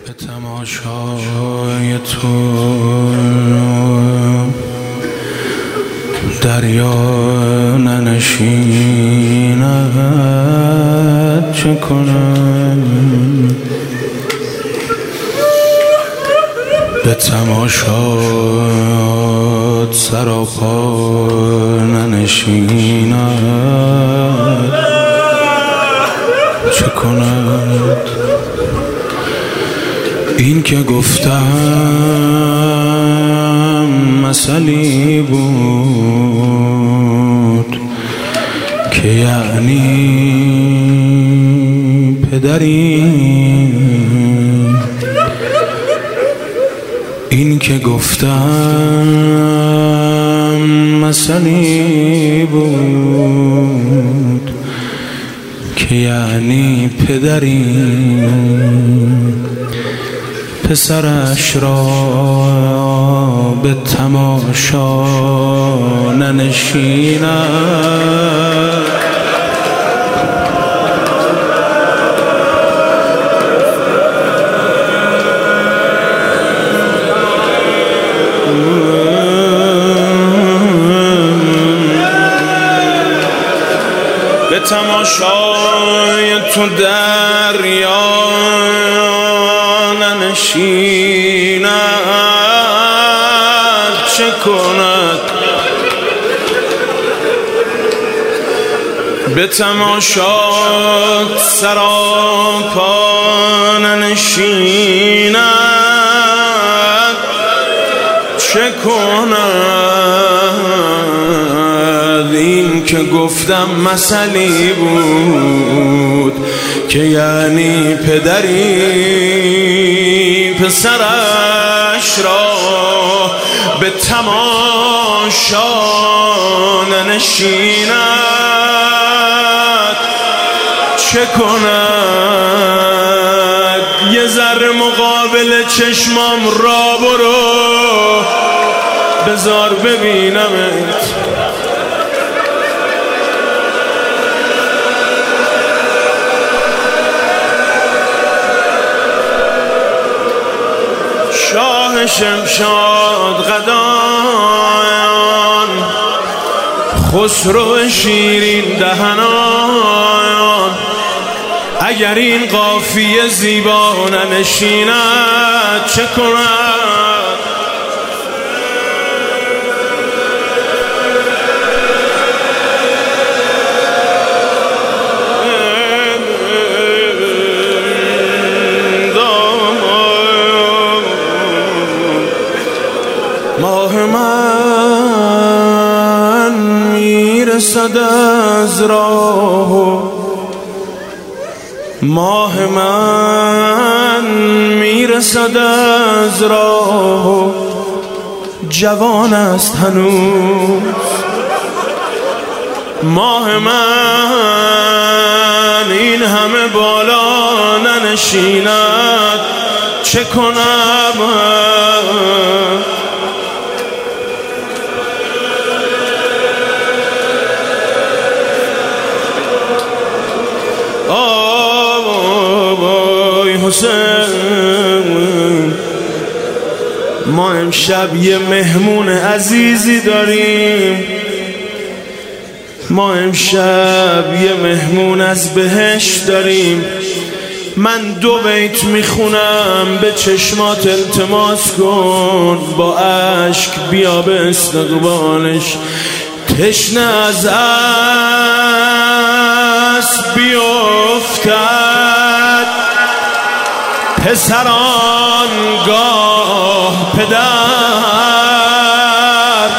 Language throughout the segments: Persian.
به تماشای تو دریا ننشیند چه کنم؟ به تماشات سراپا ننشیند چه کند؟ این که گفتم مثلی بود که یعنی پدری، این که گفتم مثلی بود که یعنی پدری، پسرش را به تماشا ننشیند. به تماشای تو دریا ننشیند چه کند؟ به تماشات سراپا ننشیند چه کند؟ این که گفتم مثلی بود که یعنی پدری، پسرش را به تماشا ننشیند چه کند؟ یه ذره مقابل چشمام را برو بذار ببینمت. شاه شمشاد قدان، خسرو شیرین دهنان، اگر این قافیه زیبا ننشیند چه کند؟ ماه من میرسد از راه، ماه من میرسد از راه، جوان است هنوز ماه من، این همه بالا ننشیند چه کنم؟ حسین، ما امشب یه مهمون عزیزی داریم، ما امشب یه مهمون از بهشت داریم. من 2 بیت میخونم، به چشمات التماس کن، با اشک بیا به استقبالش. تشنه از اسب بیفتد پسران گاه پدر،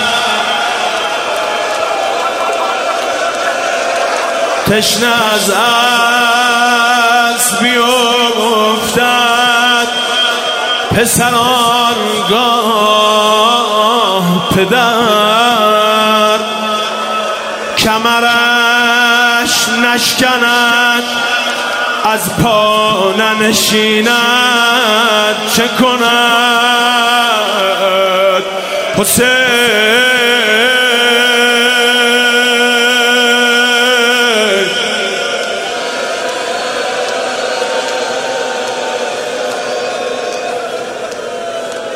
تشنه از اسب بیفتد پسران گاه پدر، کمرش نشکند از پا ننشیند چه کند؟ حسین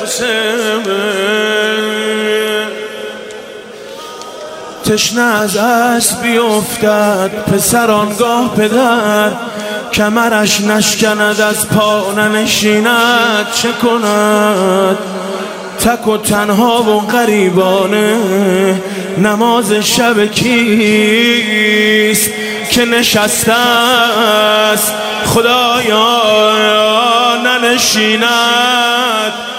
تشنه از اسب بیفتد پسر آنگاه پدر، کمرش نشکند از پا ننشیند چه کند؟ تک و تنها و غریبانه نماز شب کیست که نشسته است خدایا ننشیند؟